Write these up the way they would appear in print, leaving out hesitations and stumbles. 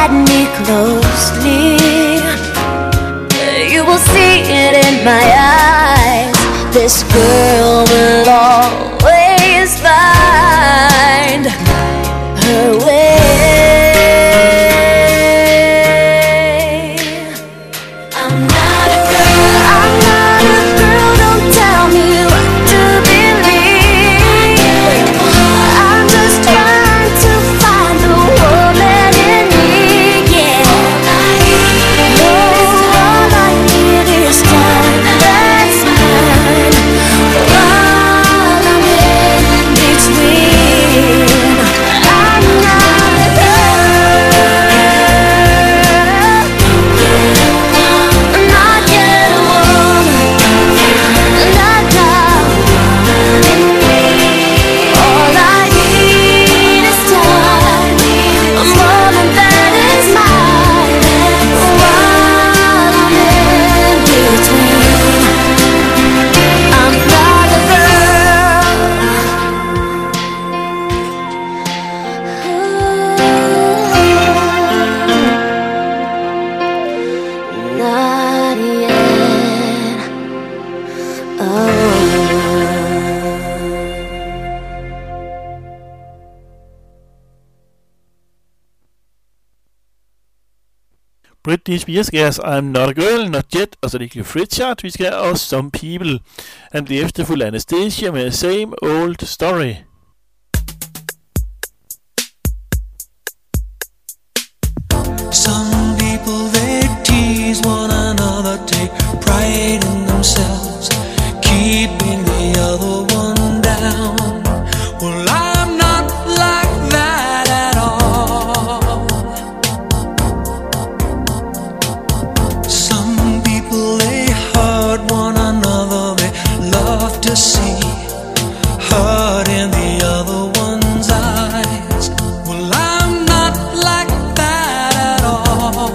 at me closely, you will see it in my eyes. This girl will always find her way. I'm not a girl, don't tell me what to believe. I'm just trying to find the woman in me, yeah. No, all I need is time, that's mine. While I'm in between, I'm not a girl, not yet a woman, not now. All I need is time, a moment that is mine. While I'm in between, I'm not a girl. Not yet. Oh. Britney Spears, I'm Not a Girl, Not Yet, og så er det Cliff Richard, vi skal have også Some People. Han bliver efterfulgt af Anastasia med Same Old Story. Some people they tease one another, take pride in themselves, keeping the other one down. Well, I'm not like that at all. Some people they hurt one another, they love to see hurt in the other one's eyes. Well, I'm not like that at all.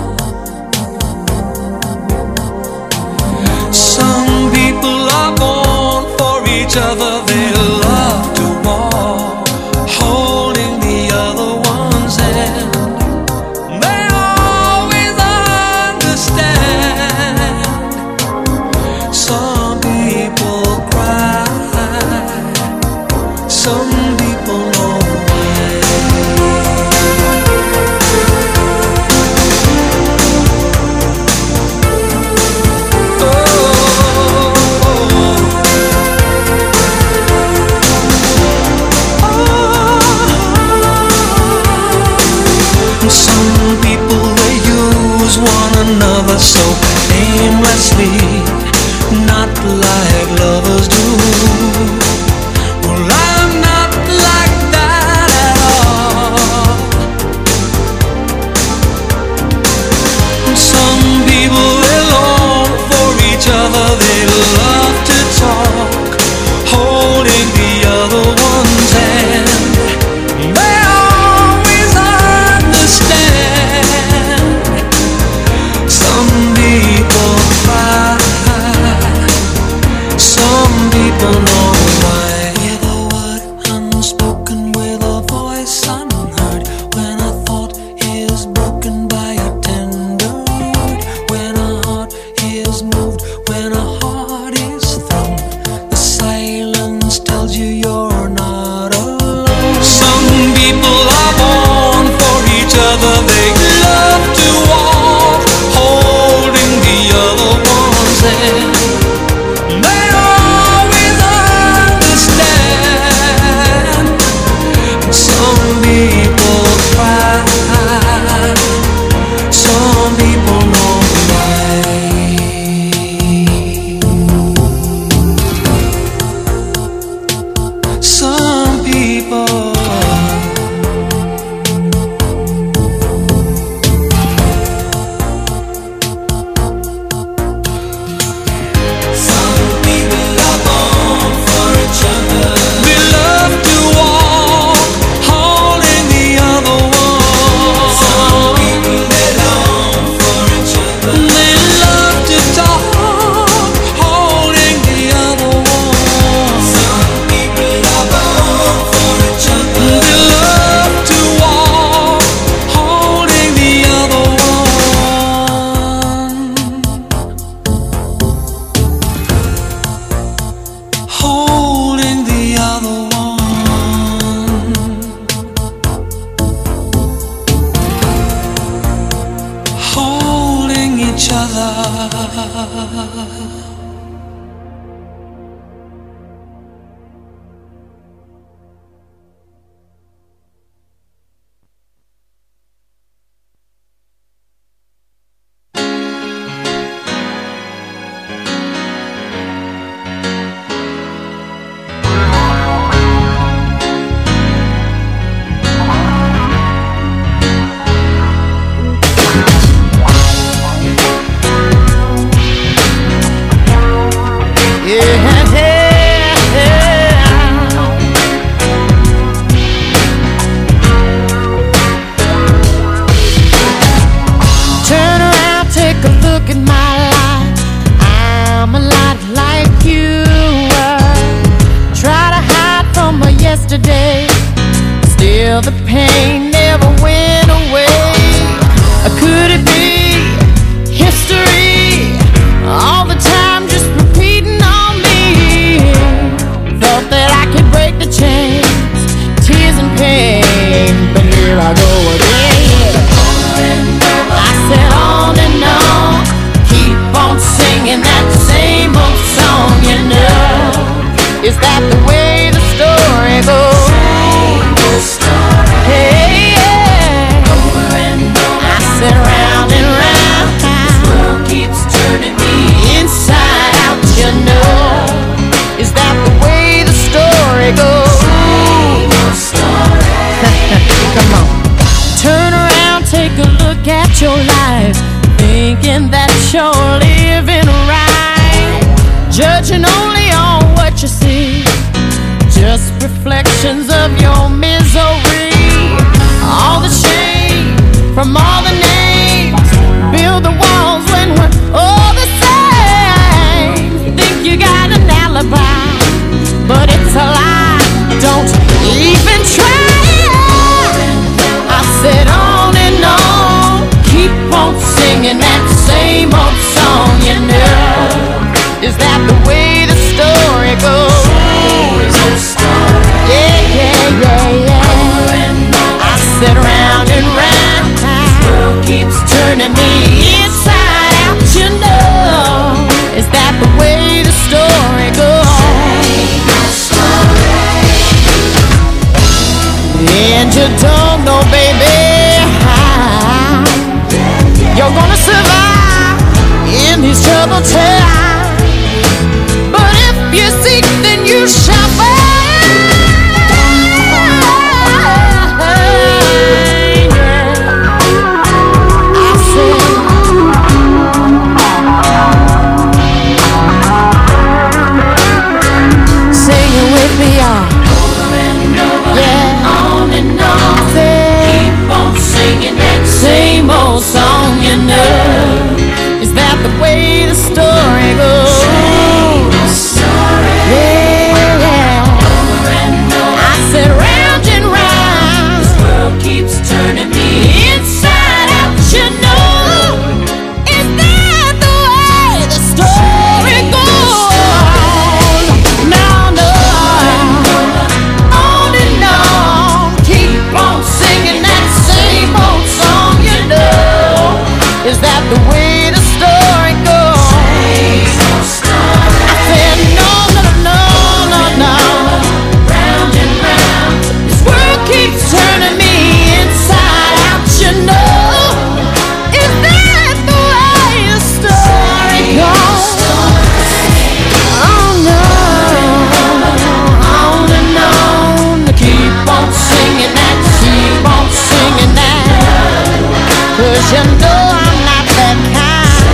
Some people are born for each other, they love to walk, holding the other one's hand. They always understand. Some people cry, some people know why. Some people they use one another so aimlessly, not like lovers do. Well, I'm not like that at all. Some people they long for each other, they love to talk, holding the other one's hand. They always understand. Some people cry, each other. Still the pain never went away. Could it be history? All the time just repeating on me. Thought that I could break the chains, tears and pain, but here I go again. I said on and on, keep on singing that same old song, you know. Is that the way the story goes? Hey, yeah. Over and over, I sit round and round. This world keeps turning me inside out, you know. Is that the way the story goes? Come on. Turn around, take a look at your life, thinking that you're living right, judging only on what you see, just reflections of your misery. All the shame from all the names, build the walls when we're all the same. Think you got an alibi, but it's a lie. Don't even try. I said on and on, keep on singing that same old song, you know. Is that the way the story goes? Yeah, yeah, yeah, yeah. I sit round and round, this world keeps turning me inside out, you know. Is that the way the story goes? And you don't know, baby, how you're gonna survive in these troubled times. But if you seek, then you shall find. Same old song, you know. Is that the way the story goes? Yeah, yeah. I said round and round, this world keeps turning me inside out, you know. Is that the way the story goes? No, no. On and on, keep on singing that same old song, you know. Is that the way the story goes? I said no, no, no, no, no. Round and round, this world keeps turning me inside out, you know. Is that the way the story goes? Oh no, on and on, keep on singing that, keep on singing that. 'Cause you know I'm not that kind.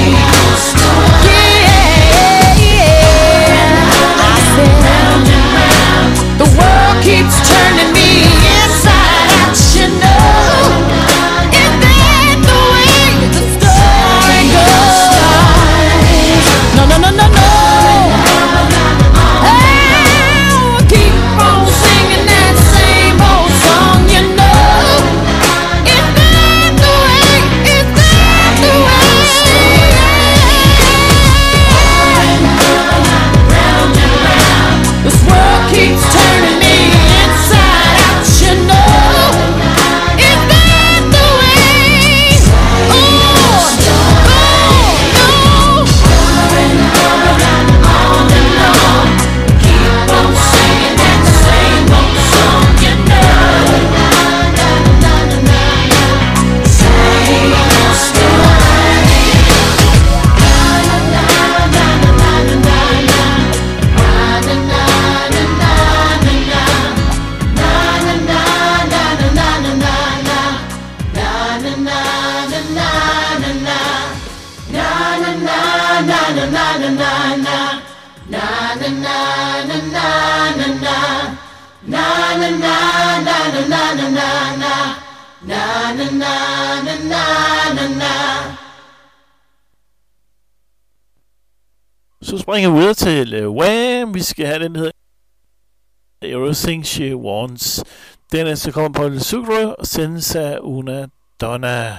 Yeah, yeah. I said round and round, the world keeps turning me inside out, you know. Is that the way the story goes? No, no, no, no, no. Oh, keep on singing that same old song, you know. Is that the way? Is that Så springer vi videre til Wham! Vi skal have den, der hedder Everything She Wants. Den er så kommer på Sucre og sendes af Una Donna.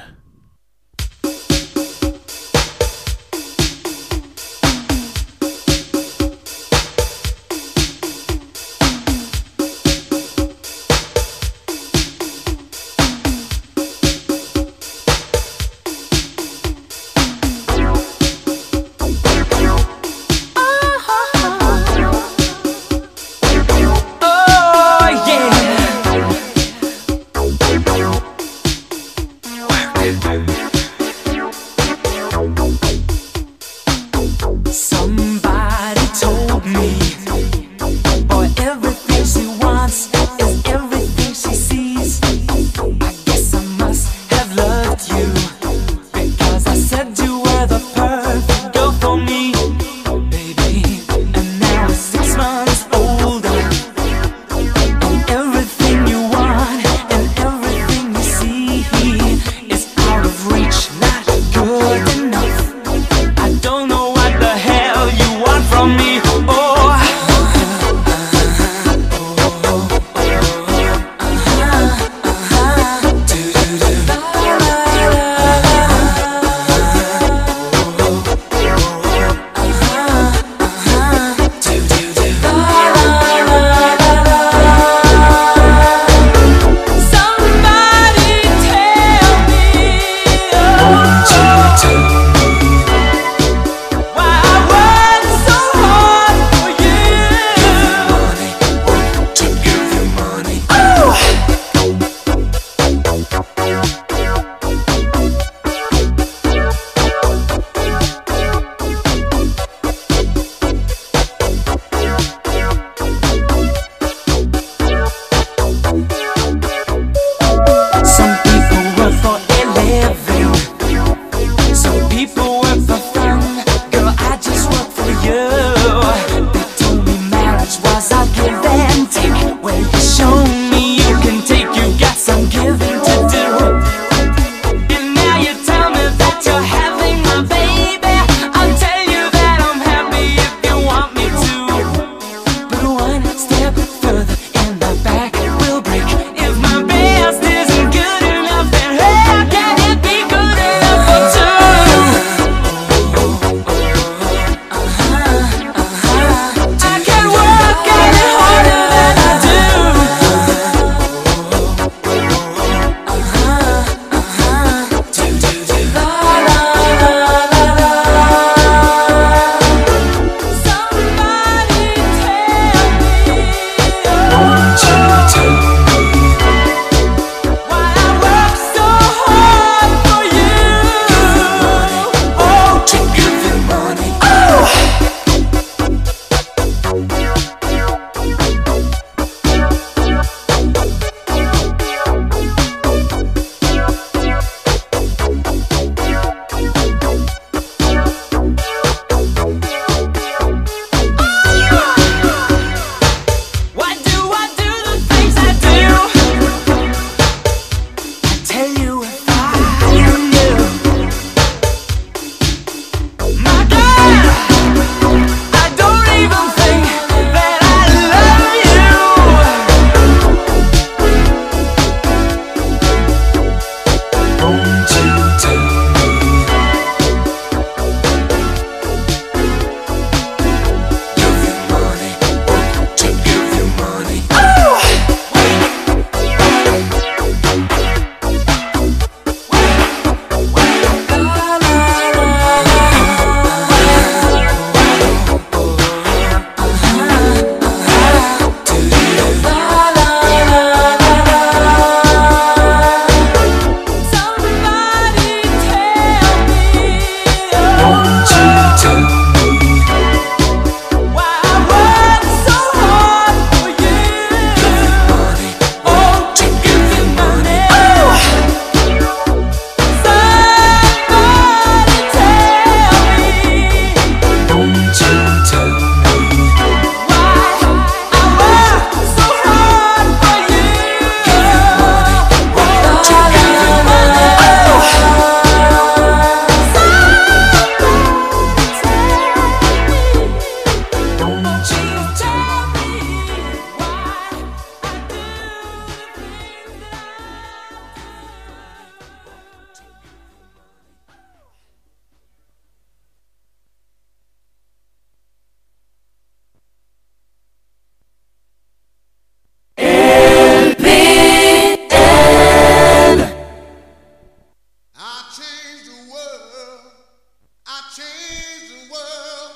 change the world.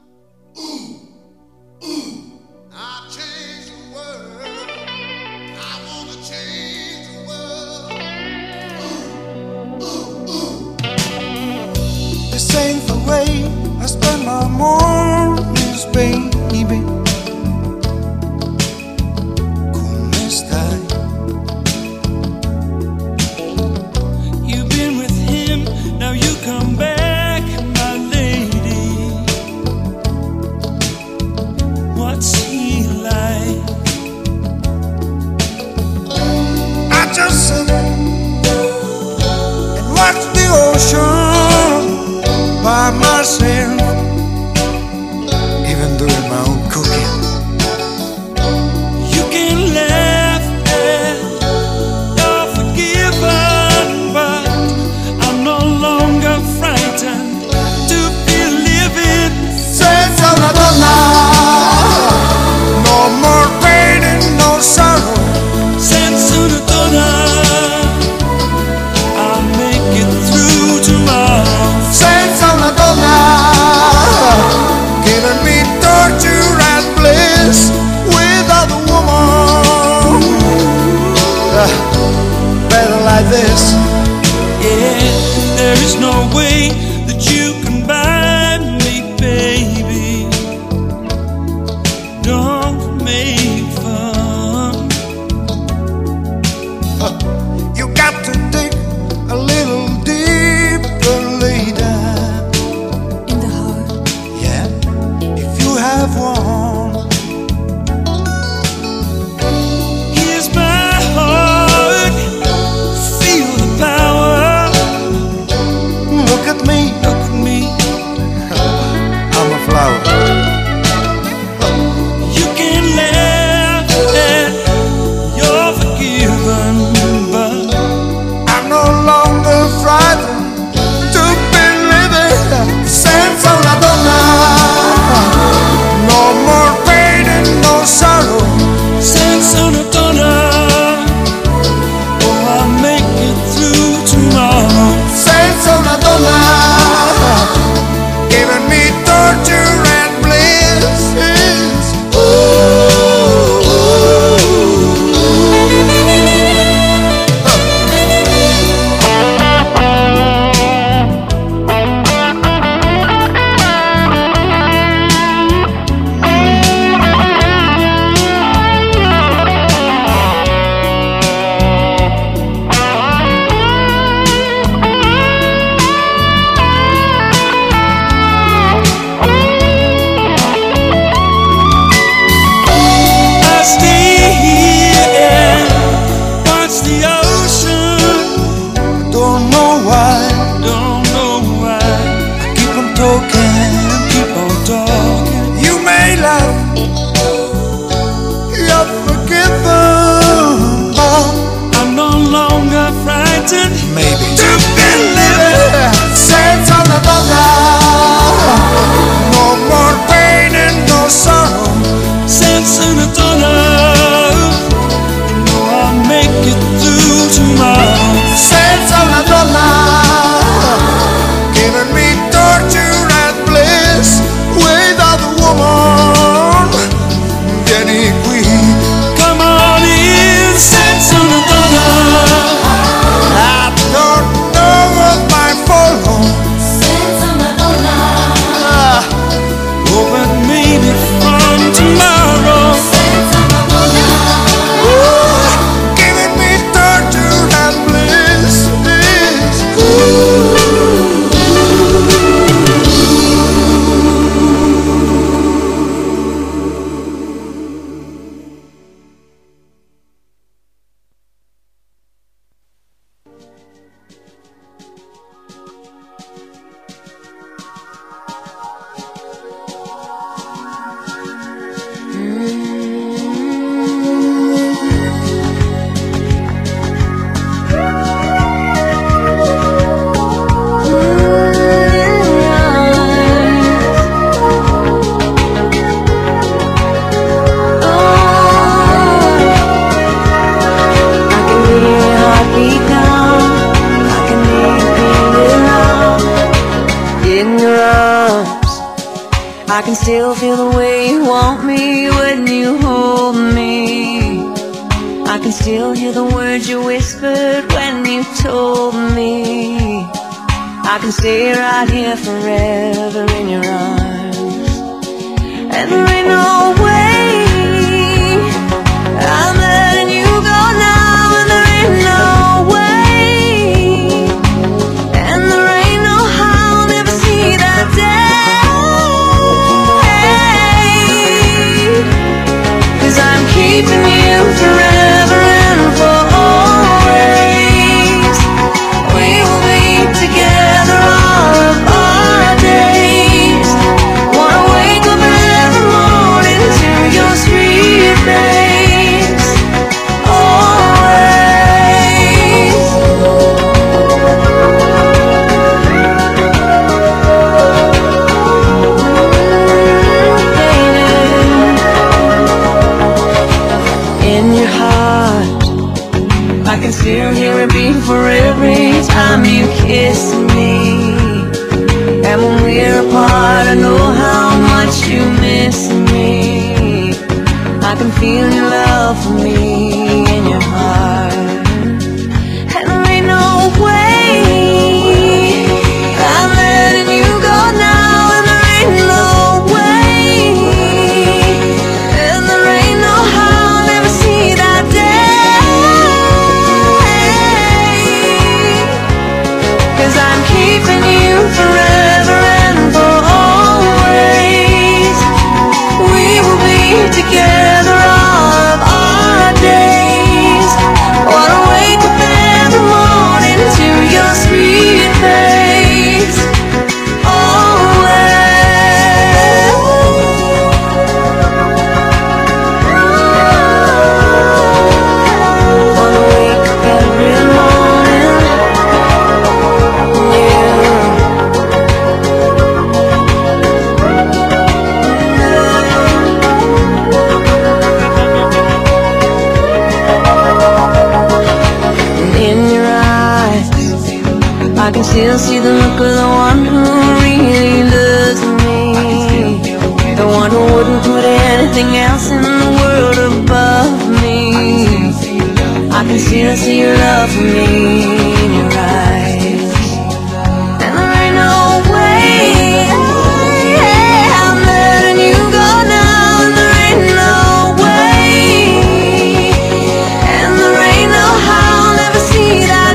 Ooh, ooh, I'll change the world. I wanna change the world. Ooh, ooh, ooh. This ain't the way I spend my mornings, baby. ¿Cómo estás? You've been with him, now you come back, my lady. What's he like? I just sit and watch the ocean by myself, even doing my own cooking. You can laugh at you're forgiven, but I'm no longer frightened to be living. Senza una donna, no more pain and no sorrow. Senza una donna, I'll make it through tomorrow. Senza una donna, giving me torture and bliss without a woman. Better like this. Yeah, there is no way that you can buy me, baby. Don't make fun. You got to dig a little deeper later. In the heart. Yeah, if you have one. Here's my heart, feel the power. Look at me, I'm a flower. You can laugh at you're forgiven, but I'm no longer frightened to be living. Senza una donna, no more pain and no sorrow. Senza una donna, oh, I'll make it through tomorrow. Senza una donna, giving me torture and bliss. Ooh, I stay here and watch the ocean. Don't know why. I keep on talking, You may laugh, you're forgiven, but I'm no longer frightened. Maybe to be living. Senza una donna, no more pain and no sorrow. Senza una donna, you know I'll make it through tomorrow. Senza una donna. can still feel the way you want me when you hold me. I can still hear the words you whispered when you told me. I can stay right here forever in your arms. And there ain't no way I'm letting you go now. And there ain't no way, and there ain't no how I'll never see that day. 'Cause I'm keeping you forever and for always. We will be together all of our days. Wanna wake up every morning to your sweet face. Always. In your heart, I can still hear it beat for every time you kiss me. And when we're apart, I know how much you miss me. I can feel your love for me in your heart. And there ain't no way I'm letting you go now. And there ain't no way, and there ain't no how I'll never see that day. 'Cause I'm keeping you forever and for always. We will be together all of our days. Wanna wake up every morning to your sweet face. Always. Wanna wake up every morning, in your eyes, I can still see the look of the one who really loves me. The one who wouldn't put anything else in the world above me. I can still see your love for me in your eyes. And there ain't no way I'm letting you go now. And there ain't no way, and there ain't no how I'll never see that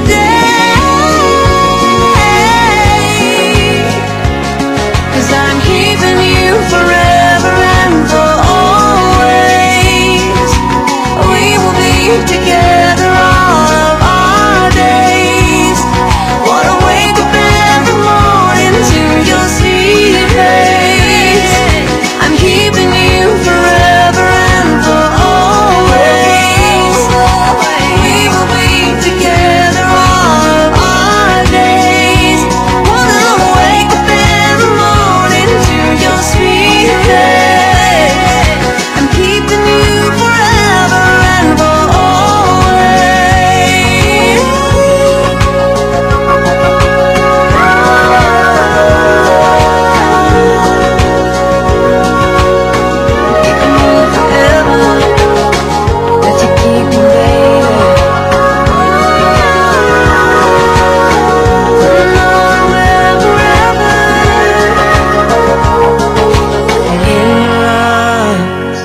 day. 'Cause I'm keeping you forever and for always. We will be together all of our days. Wanna wake up every morning to your sweet face. I'm keeping you forever and for always. We will be together all of our days. Wanna wake up every morning to your sweet face. I'm keeping you forever and for always. Keeping you forever. That you keep me, baby. Forever. In your arms.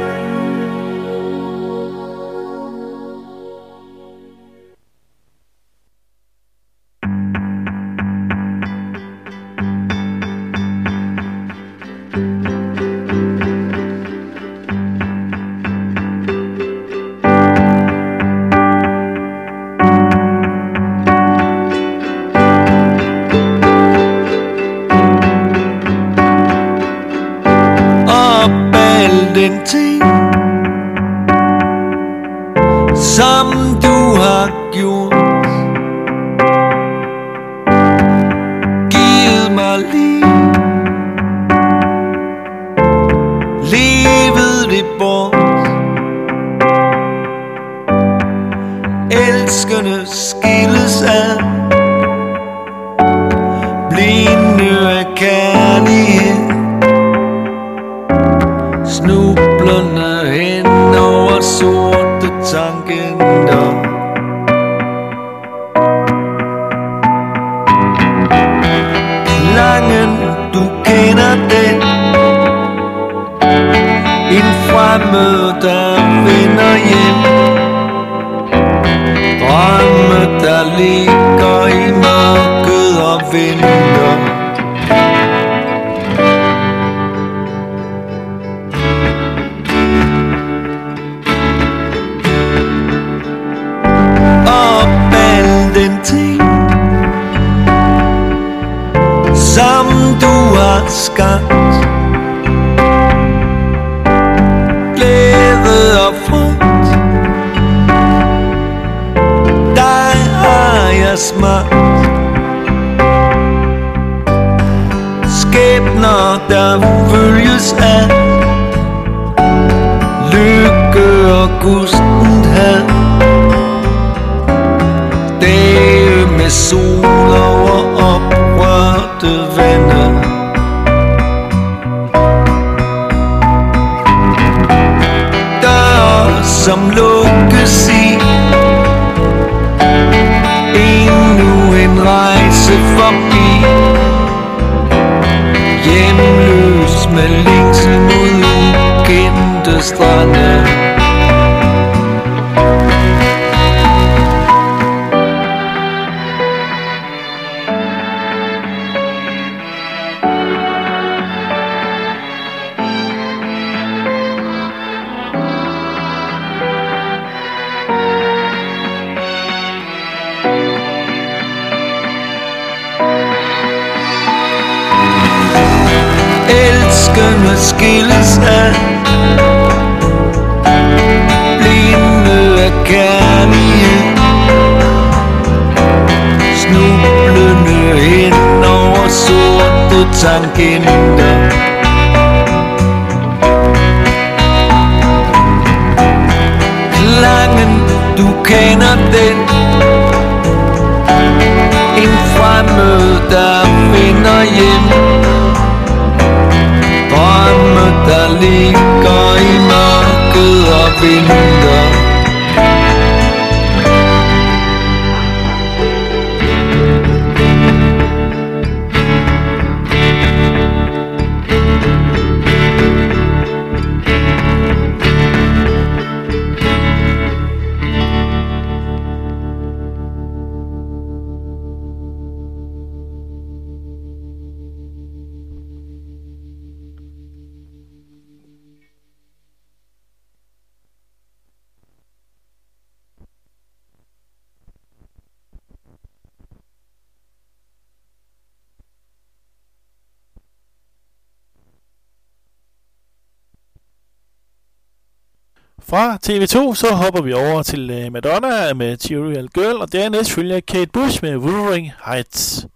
Op alle den ting, som du har gjort. Givet mig liv, levet det bort. Elskerne skilles ad, blinde af kærlighed. drømme, der vender hjem. Drømme, der ligger i mørket og venter. Og al den ting, som du har skabt, glæde og frygt, dig har jeg smagt. Skæbner, der følges af lykke og gustent had. Dage med sol over oprørte vande. Døre som lukkes i endnu en rejse forbi. Hjemløs med længsel mod ukendte strande. Elskende skilles ad, blinde af kærlighed, snublende hen over sorte tangenter. Klangen, du kender den, en fremmed, der vender hjem. Drømme, der ligger i mørket og venter. Fra TV2 så hopper vi over til Madonna med Material Girl, og dernæst følger Kate Bush med Wuthering Heights.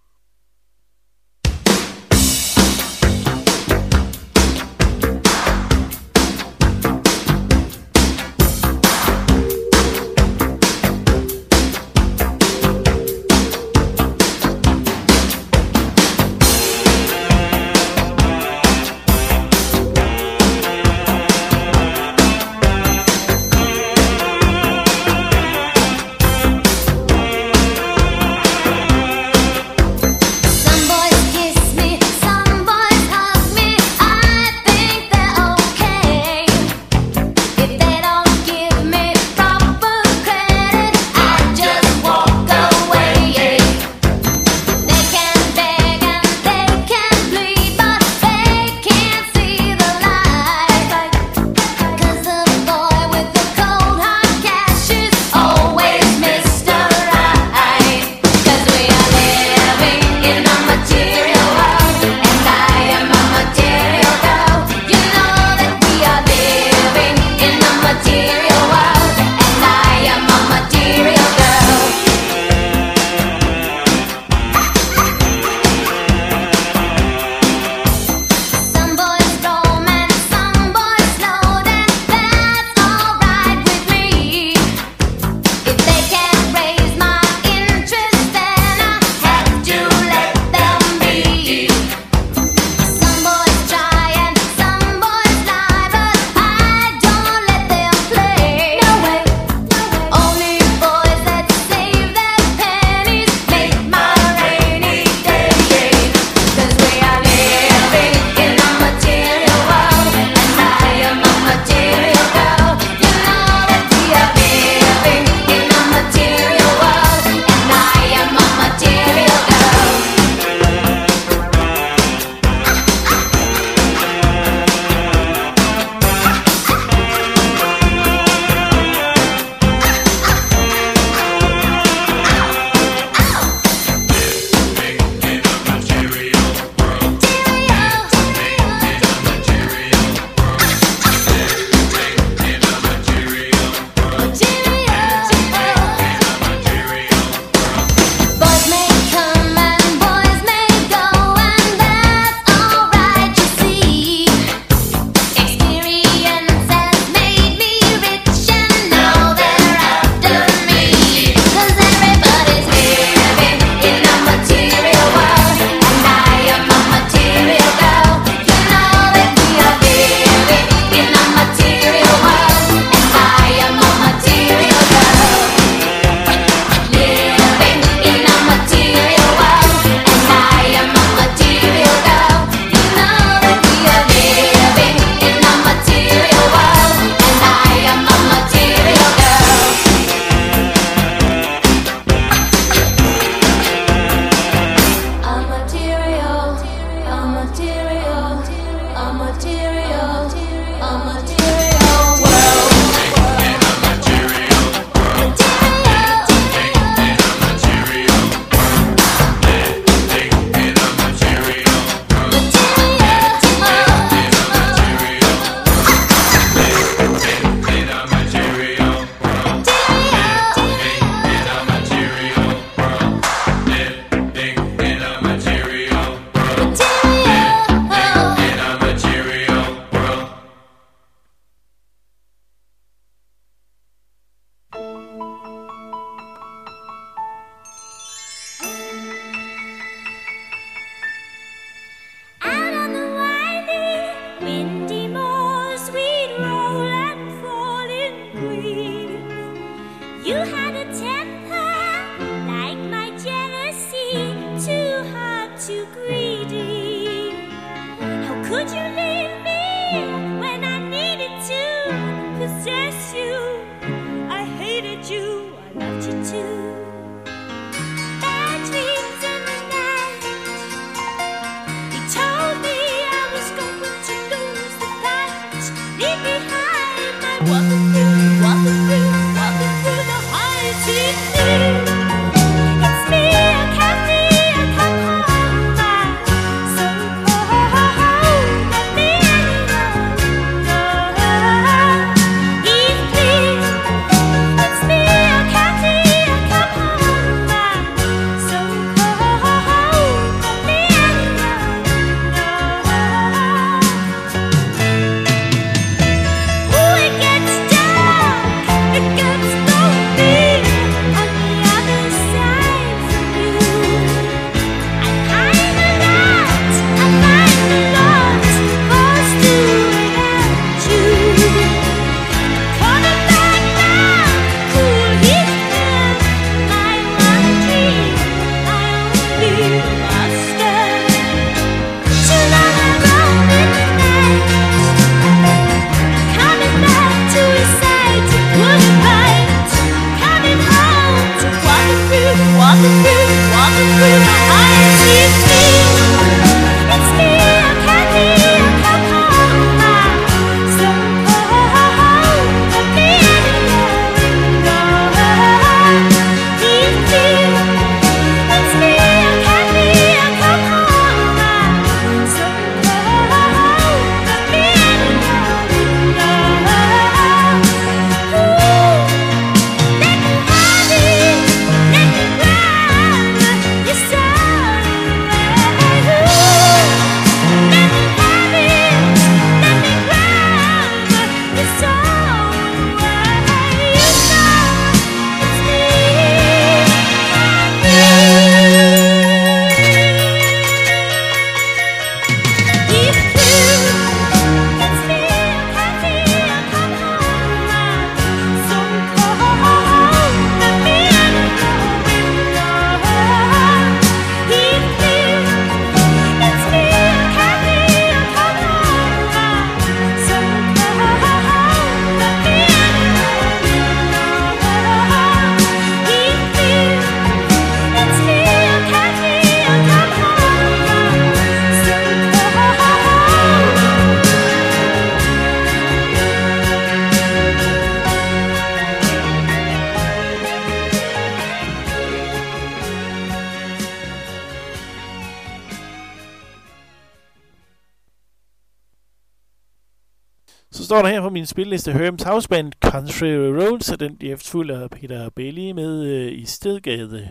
Så står der her på min spilleliste Herms Houseband Country Roads, og den bliver efterfulgt af Peter Bailey med I Stedgade.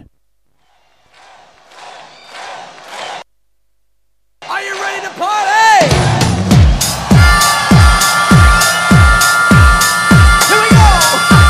Are you ready to party? Here we go!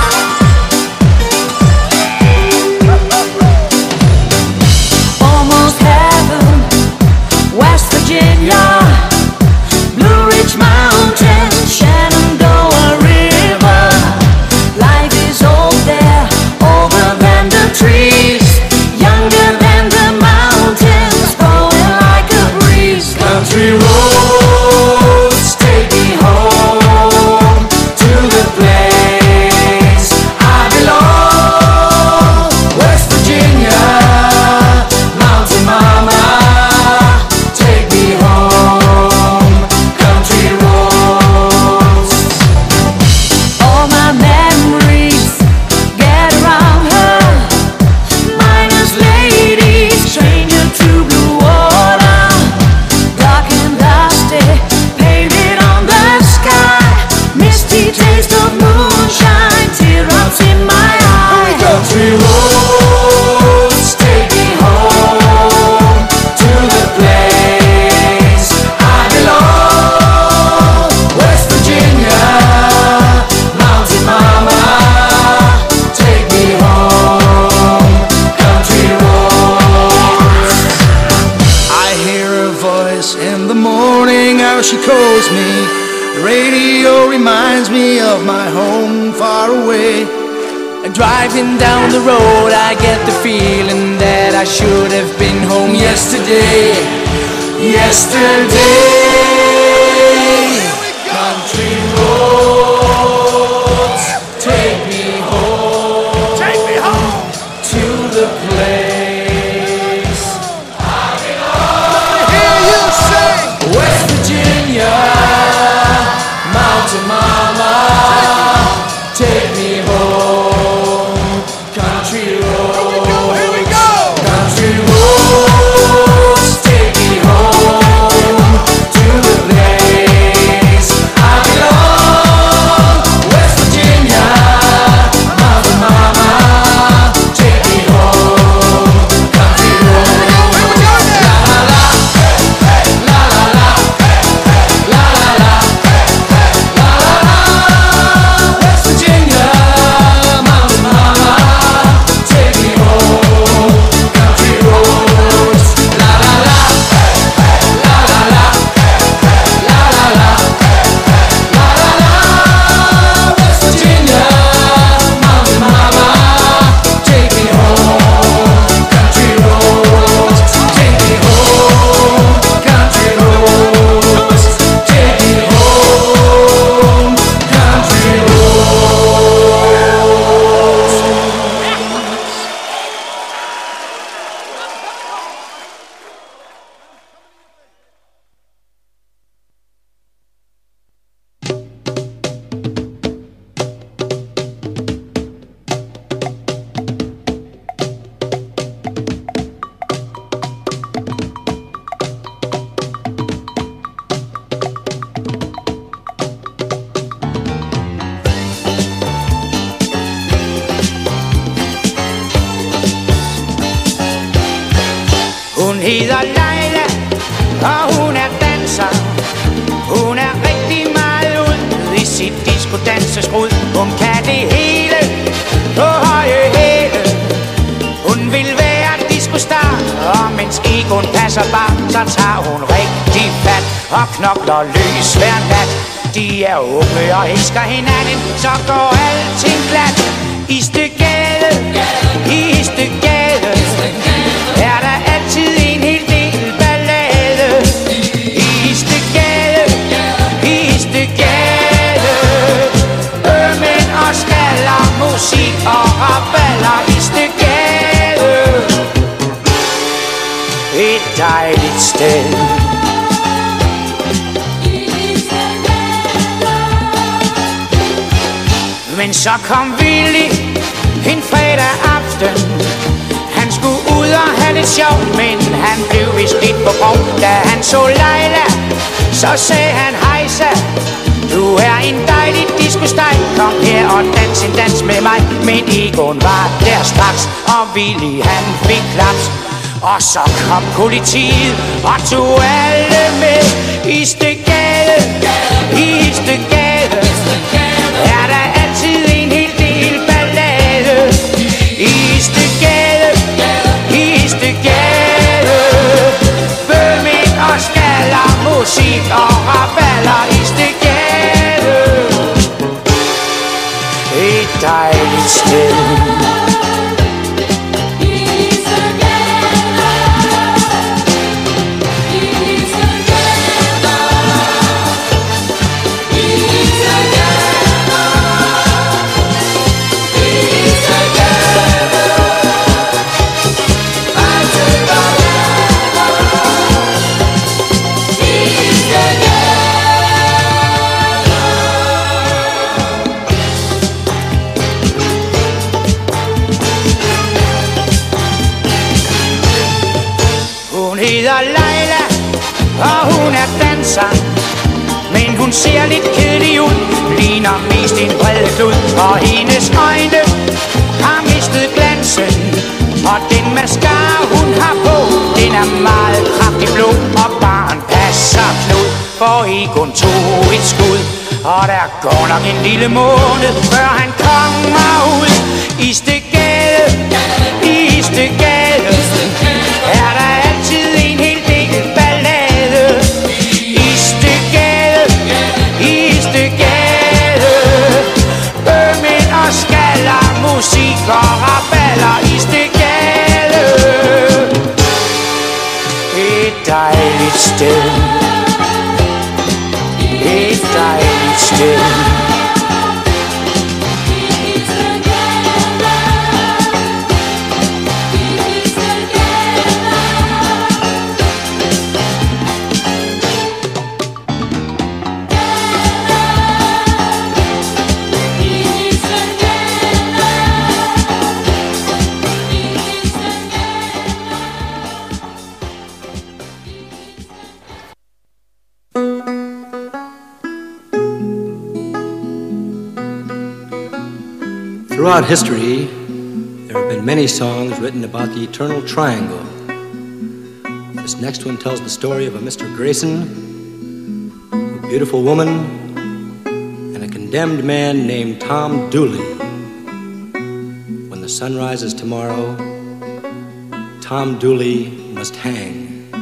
Almost heaven, West Virginia, Blue Ridge Mountain, Shenandoah River. Life is old there, older than the trees, younger than the mountains, blowing like a breeze. Country roads take me home to the place I belong. West Virginia, Mountain Mama, take me home. Country roads. All my memories get around her. Miner's lady, stranger to blue water. Dark and dusty, painted on the sky. Misty taste of moonshine, teardrops in my eye. Country roads take me home to the place I belong. West Virginia, Mountain Mama, take me home. Country roads. I hear her voice in the morning, how she calls me. The radio reminds me of my home far away. And driving down the road, I get the feeling that I should have been home yesterday. Yesterday. Country roads, take me home. Take me home to the place I belong. Hear you sing. West Virginia, Mountain Mama, hedder Leila, og hun er danser. Hun er rigtig meget ud i sit disco-danseskrud. Hun kan det hele på høje hæle. Hun vil være disco-star, og mens egoen passer bare, så tager hun rigtig fat og knokler løs hver nat. De er unge og elsker hinanden, så går alting glat. I Istedgade, i Istedgade, er der altid en hel del ballade. I Istedgade, i Istedgade, mænd og skaller, musik og raballer. I Istedgade, et dejligt sted. Men så kom Willy en fredag aften. Han skulle ud og have lidt sjov, men han blev vist lidt på grov. Da han så Leila, så sagde han hejsa. Du er en dejlig disco-steg, kom her og dans en dans med mig. Men Egon var der straks, og Willy han fik klaps. Og så kom politiet og tog alle med. I Istedgade, i Istedgade, er der altid en hel del ballade. I Istedgade, i Istedgade, bømænd og skaller, musik og raballer. I Istedgade, et dejligt sted. Leila, og hun er danser, men hun ser lidt kedelig ud, ligner mest en bred klud, og hendes øjne har mistet glansen, og den mascara hun har på, den er meget kraftig blå, og barn passer Knud, for Egon tog et skud, og der går nok en lille måned, før han kommer ud. I Istedgade, i Istedgade, er der altid en hel del ballade. I Istedgade, i Istedgade, bømænd og skaller, musik og raballer. I Istedgade, et dejligt sted. Et dejligt sted. Throughout history, there have been many songs written about the eternal triangle. This next one tells the story of a Mr. Grayson, a beautiful woman, and a condemned man named Tom Dooley. When the sun rises tomorrow, Tom Dooley must hang.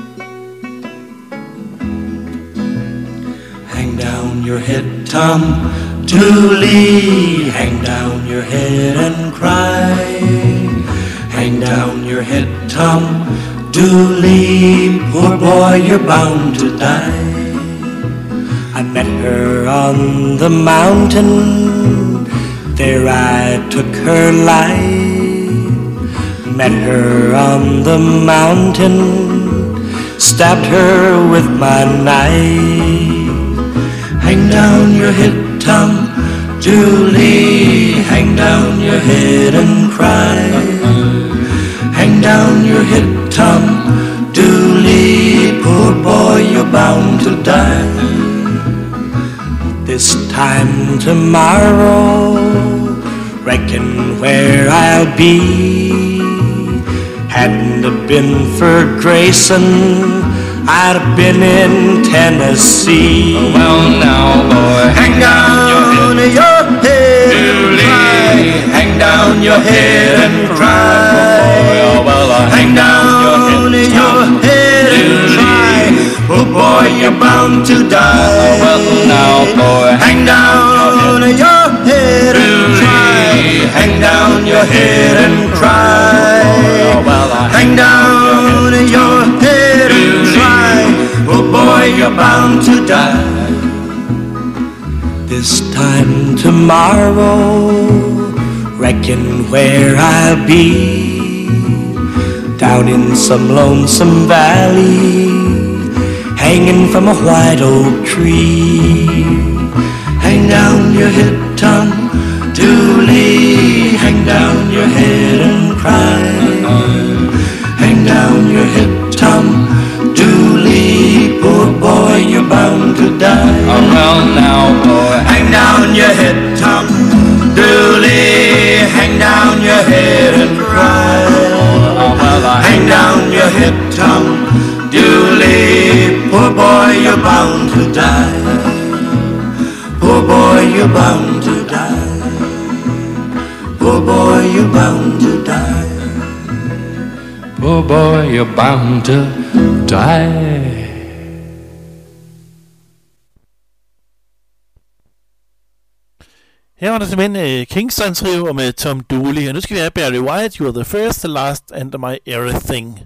Hang down your head, Tom Dooley, hang down your head and cry. Hang down your head, Tom Dooley, poor boy, you're bound to die. I met her on the mountain, there I took her life. Met her on the mountain, stabbed her with my knife. Hang down your head, Tom Dooley, hang down your head and cry. Hang down your head, Tom Dooley, poor boy, you're bound to die. This time tomorrow, reckon where I'll be. Hadn't it been for Grayson, I'd have been in Tennessee. Well, now, boy, hang down your head and cry. Hang down your head and cry. Hang down your head and cry. Oh boy, you're bound to die. Well, now, boy, hang down your head and cry. Hang down your head and cry. Hang down your head and cry. Oh boy, you're bound to die. This time tomorrow, reckon where I'll be, down in some lonesome valley, hanging from a white oak tree. Hang down your head, Tom Dooley, hang down your head and cry. Hang down your head, Tom Dooley, poor boy, you're bound to die. Oh, well, now, boy, hang down your head, Tom Dooley, hang down your head and cry. Hang down your head, Tom Dooley, poor boy, you're bound to die. Poor boy, you're bound to die. Poor boy, you're bound to die. Poor boy, you're bound to die. Her var der simpelthen Kingston Trio med Tom Dooley, og nu skal vi have Barry White, You're the First, the Last and my Everything.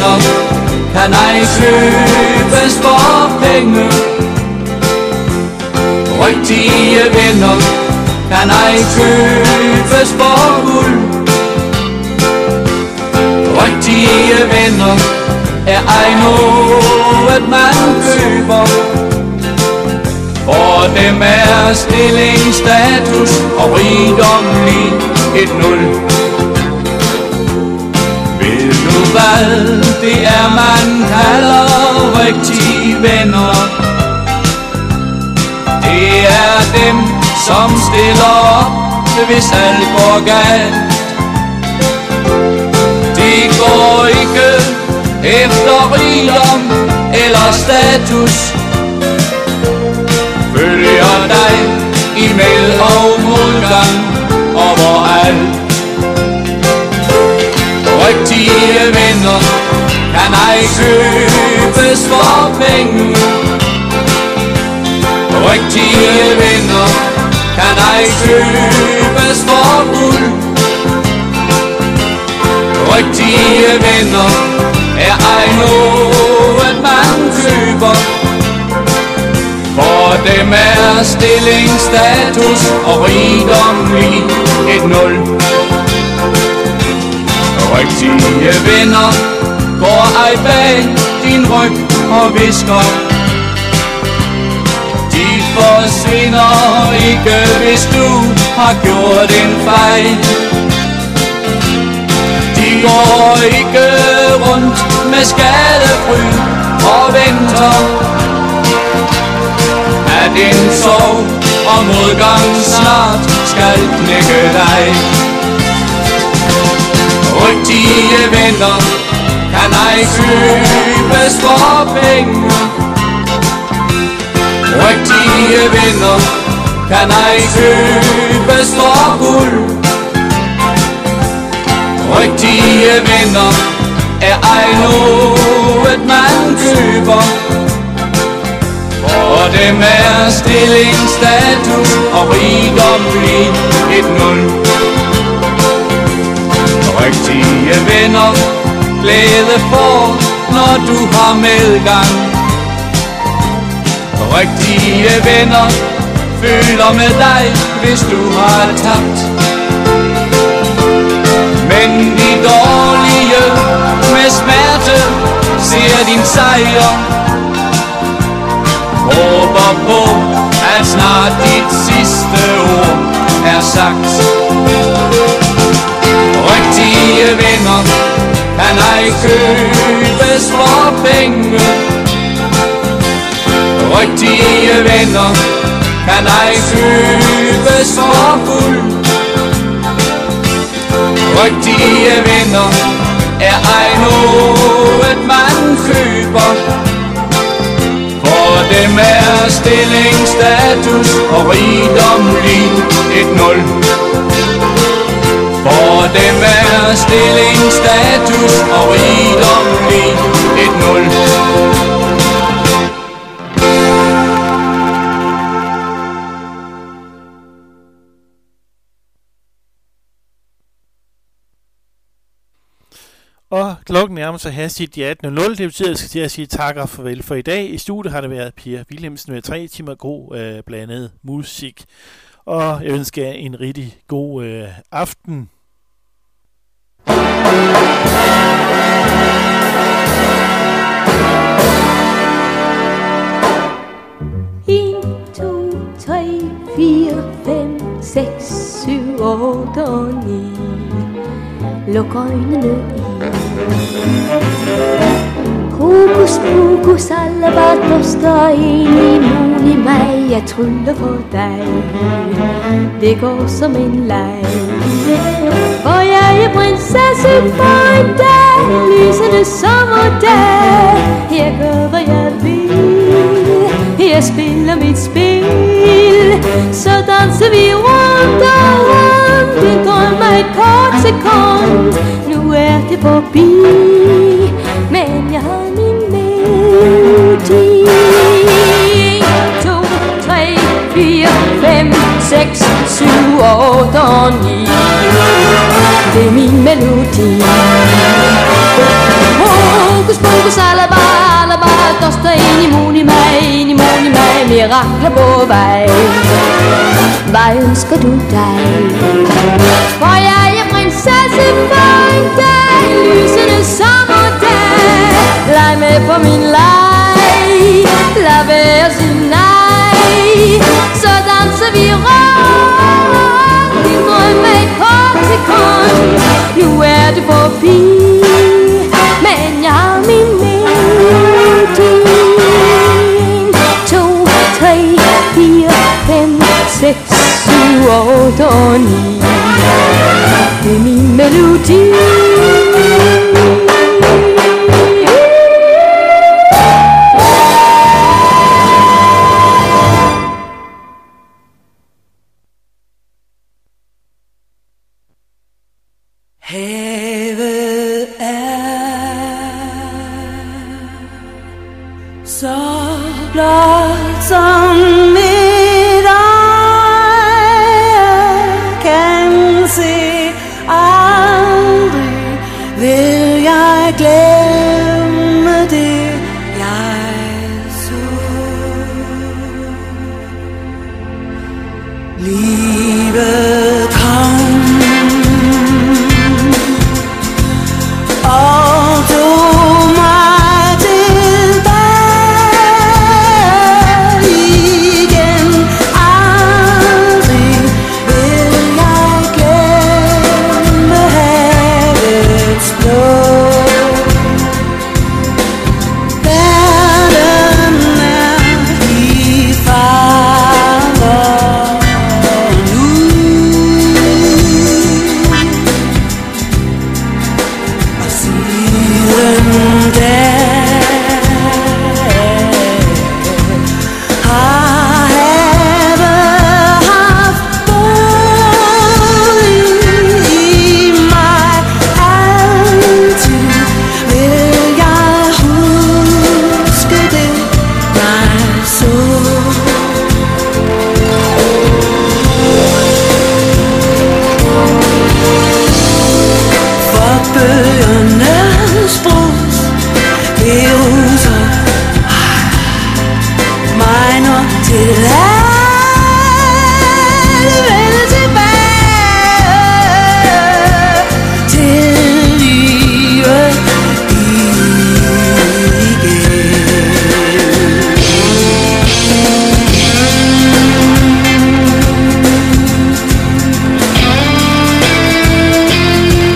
venner kan ej købes for penge. Rigtige venner kan ej købes for guld. Rigtige venner er ej noget man køber. For dem er stilling, status og rigdom lige et nul. Ved du hvad det er man kalder rigtige venner? Det er dem som stiller op hvis alt går galt. De går ikke efter rigdom eller status, følger dig i med og modgang overalt. Rigtige venner kan ej købes for penge. Rigtige venner kan ej købes for guld. Rigtige venner er ej noget man køber. For dem er stilling, status og rigdom lige et nul. Rigtige venner går ej bag din ryg og visker. De forsvinder ikke, hvis du har gjort en fejl. De går ikke rundt med skadefryd og venter at en sorg og modgang snart skal knække dig. Rigtige venner kan ej købes for penge. Rigtige venner kan ej købes for guld. Rigtige venner er ej noget man køber. For dem er stilling, status og rigdom lige et nul. Rigtige venner glæde for, når du har medgang. Rigtige venner føler med dig, hvis du har tabt. Men de dårlige med smerte ser din sejr. Håber på, at snart dit sidste ord er sagt. Rigtige venner kan ej købes for penge. Rigtige venner kan ej købes for guld. Rigtige venner er ej noget man køber. For dem er stilling, status og rigdom lige et nul. For dem er stilling, status og rigdom lige et nul. Og klokken nærmer sig hastigt de 18.00. Det betyder, at jeg skal til at sige tak og farvel for i dag. I studiet har det været Pia Wilhelmsen med 3 timer god blandet musik. Og jeg ønsker jer en rigtig god aften. 1, 2, 3, 4, 5, 6, 7, 8 og 9. Luk øjnene i. Hokus pokus alabatos, der enig mulig mig. Jeg tryller for dig. Det går som en leg. For jeg er prinsessen for en dag, lysende sommerdag. Jeg gør hvad jeg vil. Jeg spiller mit spil. Så danser vi rundt og rundt. En drøm er et kort sekund. Nu er det forbi, men jeg har min melodi. 1, 2, 3, 4, 5, 6, 7, 8 og 9. Det er min melodi. Fokus alaba, doster enig mig, mirakler på vej. Hvad ønsker du dig? For jeg er prinsesse for en dag, lysende sommerdag. Leg med på min leg, lad være at sige nej. Så danser vi rundt, din drøm er et kort sekund. Nu er det forbi, men jeg har min melodi. 2, 3, 4, 5, 6, 7, 8 og 9. Det er min melodi. Heaven